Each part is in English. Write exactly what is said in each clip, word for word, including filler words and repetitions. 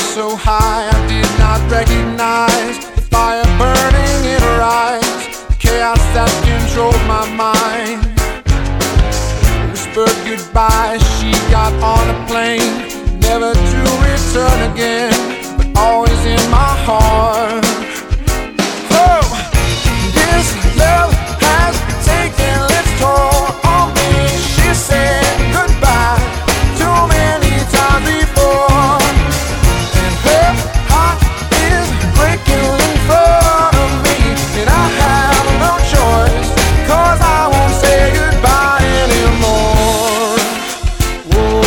so high I did not recognize the fire burning in her eyes, the chaos that controlled my mind. Whispered goodbye, she got on a plane, never to return again, but always in my heart. Oh, this love has taken its toll on me. She said goodbye too many times before, and her heart is breaking in front of me, and I have no choice, 'cause I won't say goodbye anymore. Whoa,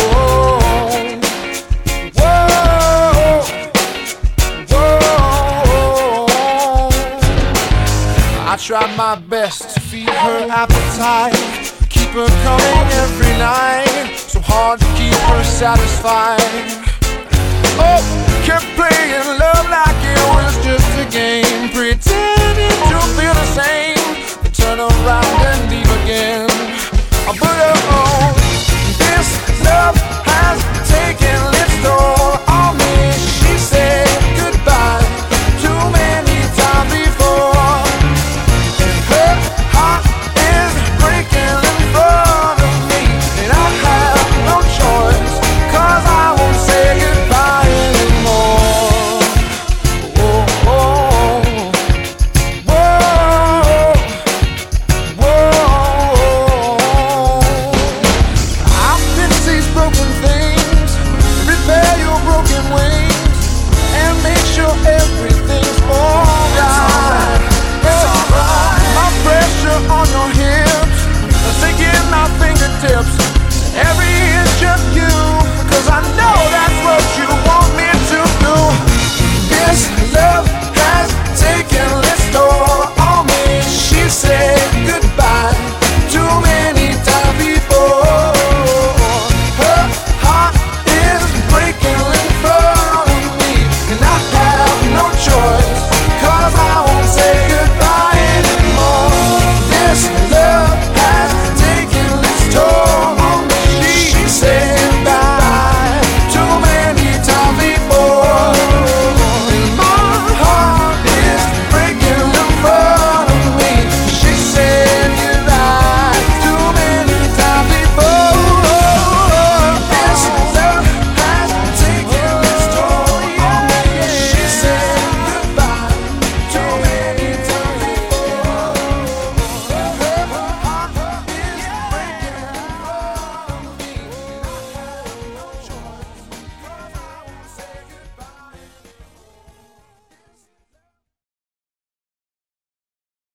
whoa, whoa. I tried my best to feed her appetite, keep her coming every night, so hard to keep her satisfied. Oh, kept playing love like it was just a game, pretending to feel the same, then turn around and leave again.